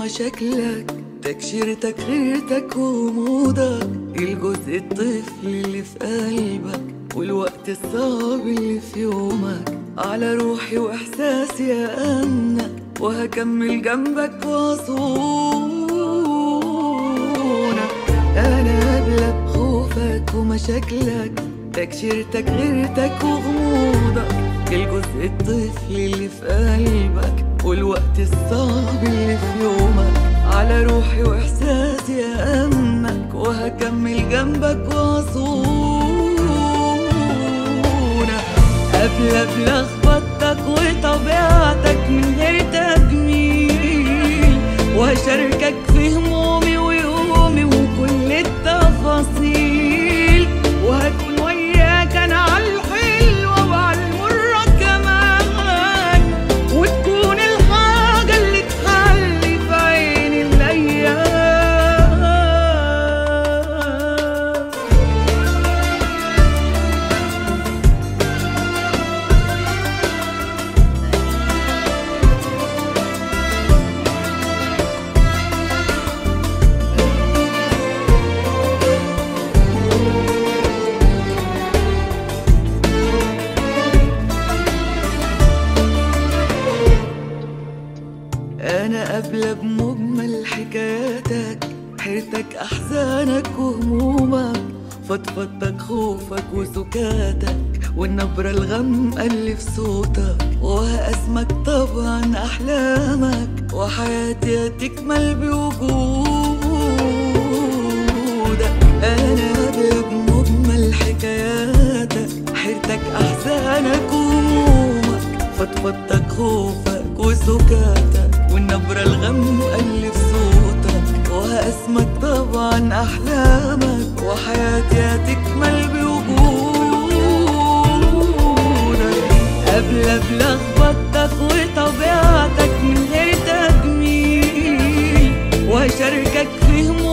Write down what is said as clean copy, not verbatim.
ومشاكلك، تكشيرتك غيرتك وغموضك، الجزء الطفل اللي في قلبك والوقت الصعب اللي في يومك، على روحي واحساسي أأمنك وهكمل جنبك واصونك. انا قبلك خوفك ومشاكلك، تكشيرتك غيرتك وغموضك، الجزء الطفل اللي في قلبك والوقت الصعب اللي في يومك، على روحي واحساسي أأمنك وهكمل جنبك واصونك. قبل بلخبطتك وطبيعتك من غير تجميل، وهشاركك في همومي ويومي وكل التفاصيل، وهكون وياك انا عالحلوة وعالمرة كمان، وتكون الحاجة اللي تحلي في عين الأيام. أنا قابلة بمجمل حكاياتك، حيرتك أحزانك وهمومك، فضفضتك خوفك وسكاتك، والنبرة الغامقة اللي في صوتك، وهقسمك طبعا أحلامك، وحياتي هتكمل بوجودك. أنا قابلة بمجمل حكاياتك، حيرتك أحزانك وهمومك، فضفضتك خوفك وسكاتك، والنبرة الغامقة اللي في صوتك، وهقسمك طبعا أحلامك، وحياتي هتكمل بوجودك. قبل بلخبطتك وطبيعتك من غير تجميل، وهشاركك في همومك